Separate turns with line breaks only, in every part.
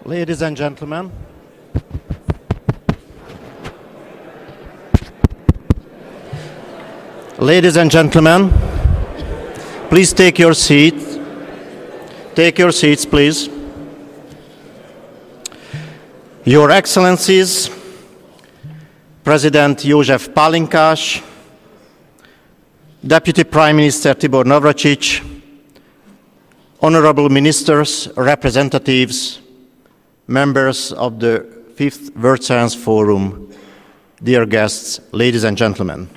Ladies and gentlemen, please take your seats. Take your seats, please. Your Excellencies, President József Pálinkás, Deputy Prime Minister Tibor Navracsics, honorable ministers, representatives, members of the 5th World Science Forum, dear guests, ladies and gentlemen.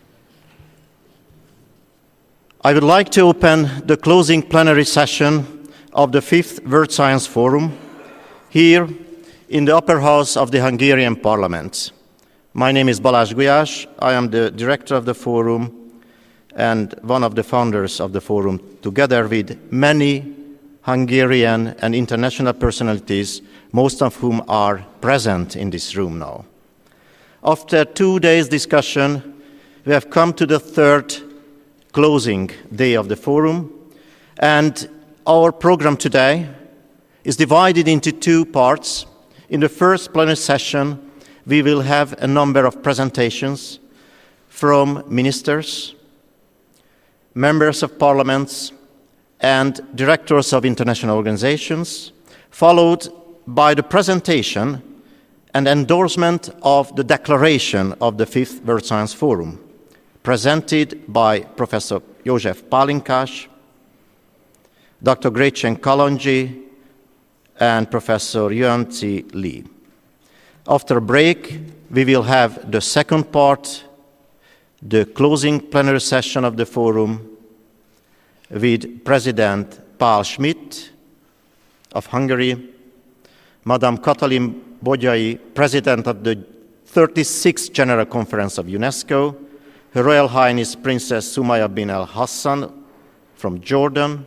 I would like to open the closing plenary session of the 5th World Science Forum here in the upper house of the Hungarian Parliament. My name is Balázs Gulyás. I am the director of the forum and one of the founders of the forum, together with many Hungarian and international personalities, most of whom are present in this room now. After 2 days' discussion, we have come to the third closing day of the forum, and our program today is divided into 2 parts. In the first plenary session, we will have a number of presentations from ministers, members of parliaments, and directors of international organizations, followed by the presentation and endorsement of the declaration of the 5th World Science Forum, presented by Professor József Pálinkás, Dr. Gretchen Kalonji, and Professor Yuan-Tze Li. After a break, we will have the second part, the closing plenary session of the forum, with President Pál Schmidt of Hungary, Madame Katalin Bogyai, President of the 36th General Conference of UNESCO, Her Royal Highness Princess Sumaya bin Al Hassan from Jordan,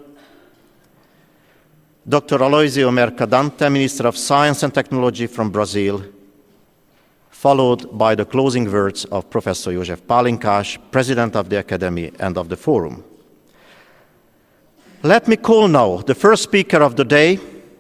Dr. Aloisio Mercadante, Minister of Science and Technology from Brazil, followed by the closing words of Professor József Pálinkás, President of the Academy and of the Forum. Let me call now the first speaker of the day,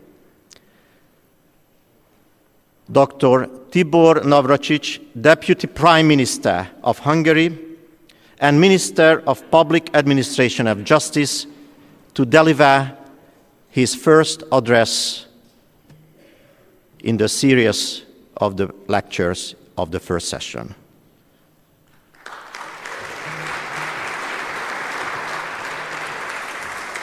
Dr. Tibor Navracsics, Deputy Prime Minister of Hungary and Minister of Public Administration and Justice, to deliver his first address in the series of the lectures of the first session.